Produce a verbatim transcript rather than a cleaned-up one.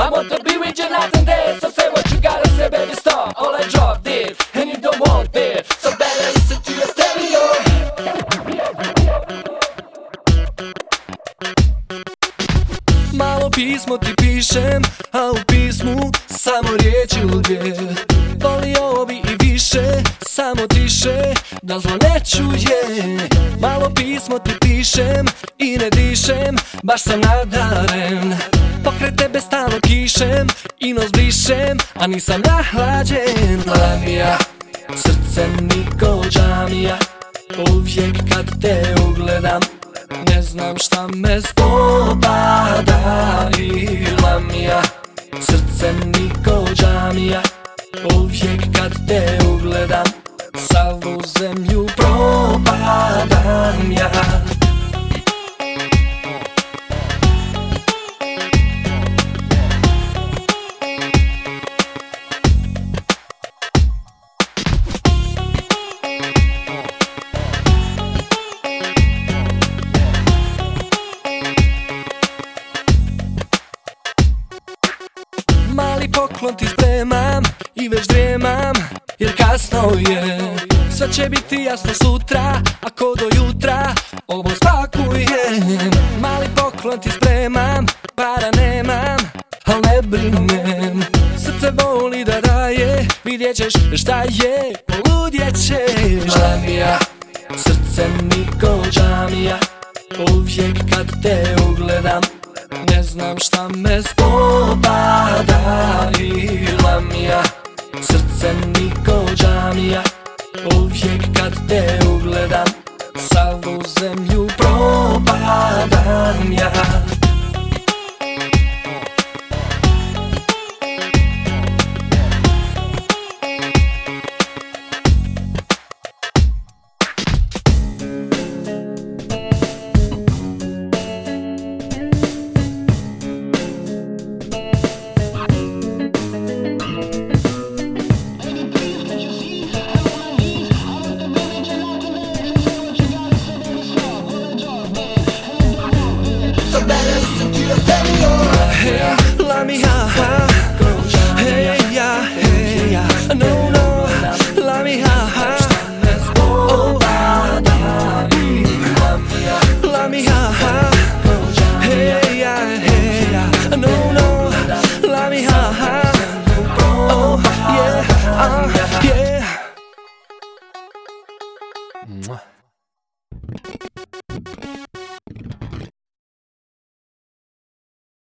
want to be with you night and day. So say what you gotta say, baby, stop. All I dropped it, and you don't want it. So better listen to your stereo. Malo pismo ti pišem, a u pismu samo riječi luge. Volio bi i više, samo tiše, da zlo ne čuje. Malo pismo ti pišem i ne dišem, baš sam nadaren. Pokraj tebe stalno kišem i nos brišem, a nisam nahlađen. Lamija, srce mi ko džamija, uvijek kad te ugledam ne znam šta me spopada. I lamija, srce mi ko džamija, uvijek kad te ugledam savu zemlju propadam ja. Mali poklon ti spremam i već drijemam, jer kasno je. Sve će biti jasno sutra, ako do jutra ovo spakujem. Mali poklon ti spremam, para nemam, al ne brinem. Srce voli da daje, vidjet ćeš šta je, poludjet ćeš. Lamija, srce mi ko džamija, uvijek kad te ugledam ne znam šta me spopada. I lamija, srce mi ko džamija, uvijek kad te ugledam savu zemlju propadam ja. Hey, Lamija, hey, yeah, hey, yeah. No, no, Lamija, oh, Lamija, hey, yeah, hey, yeah. No, no, Lamija, oh, yeah, uh, yeah.